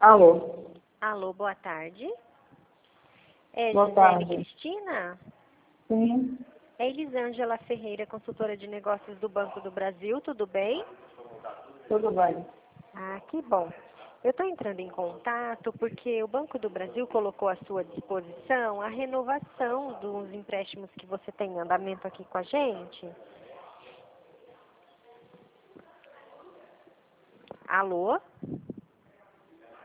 Alô, Alô, boa tarde. É boa Gisele tarde. Cristina? Sim, É Elisângela Ferreira, consultora de negócios do Banco do Brasil, tudo bem? tudo bem. Ah, que bom. Eu estou entrando em contato porque o Banco do Brasil colocou à sua disposição a renovação dos empréstimos que você tem em andamento aqui com a gente. Alô?